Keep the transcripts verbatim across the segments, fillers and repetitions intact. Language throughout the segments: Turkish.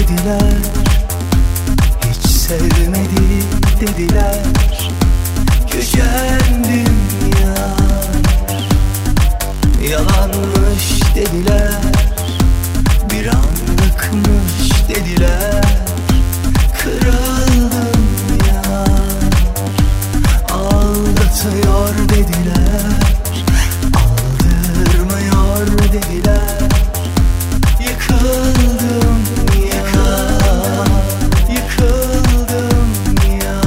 dediler, hiç sevmedi dediler, gücendim yar. Yalanmış dediler, bir anlıkmış dediler, kırıldım yar. Aldatıyor dediler, aldırmıyor dediler, yıkıldım ya, yıkıldım ya.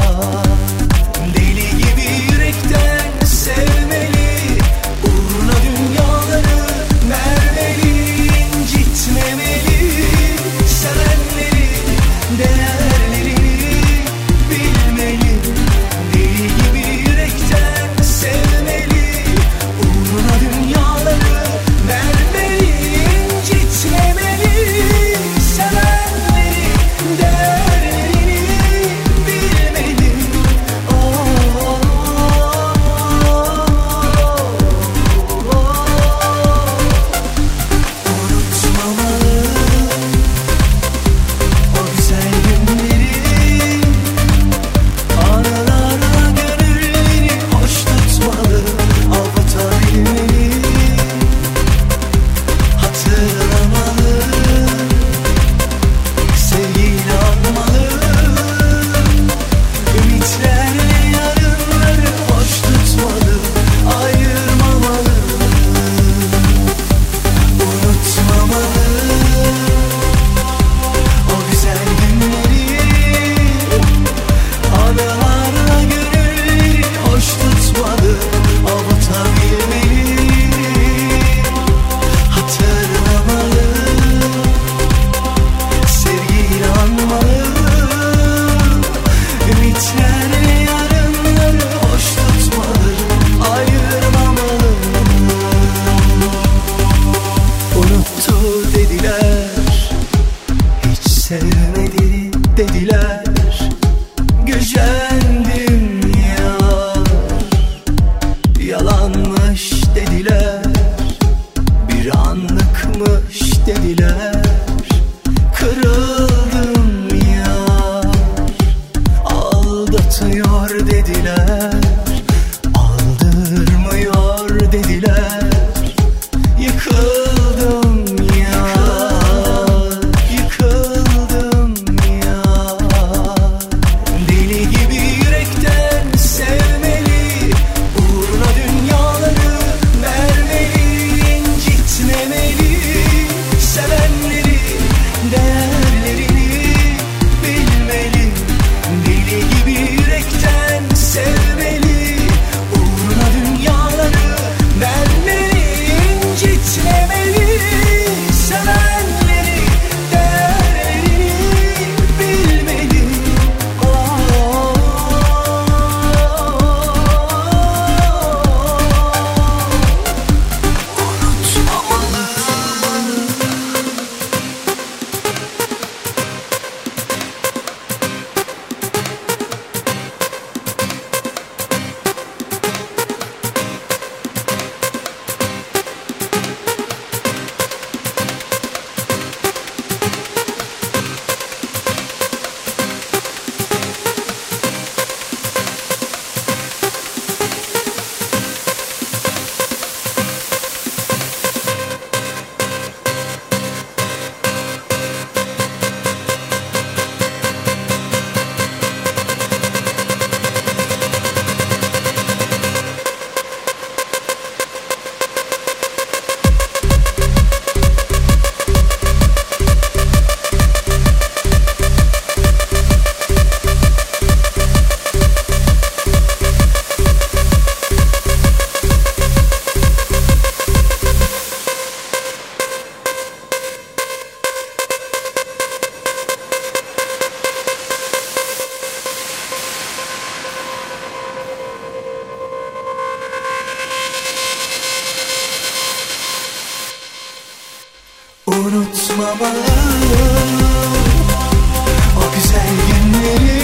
Deli gibi yürekten sevmeli, uğruna dünyaları vermeli, incitmemeli, sevenleri, değerlerini bilmeli. Deli gibi yürekten sevmeli, uğruna dünyaları vermeli, incitmemeli, sevenleri, değerlerini bilmeli. Oh, oh, oh, oh. Unutmamalı o güzel günleri, anılarla gönülleri hoş tutmalı, avutabilmeli, hatırlamalı, sevgiyle anmalı, ümitlerle yarınları hoş tutmalı, ayırmamalı. Unutmamalı o güzel günleri, anılarla gönülleri hoş tutmalı, avutabilmeli, hatırlamalı, sevgiyle anmalı, ümitlerle yarınları hoş tutmalı, ayırmamalı. Unuttu dediler, hiç sevmedi dediler, gücendim yar. Yalanmış dediler, bir anlıkmış dediler, kırıldım yar. Aldatıyor dediler, aldırmıyor dediler, yıkıldım ya, yıkıldım ya. Deli gibi yürekten sevmeli, uğruna dünyaları vermeli, incitmemeli, sevenleri, değerlerini bilmeli. Deli gibi yürekten sevmeli, uğruna dünyaları vermeli, incitmemeli, sevenleri, değerlerini bilmeli. Oh, oh, unutmamalı. Unutmamalı o güzel günleri,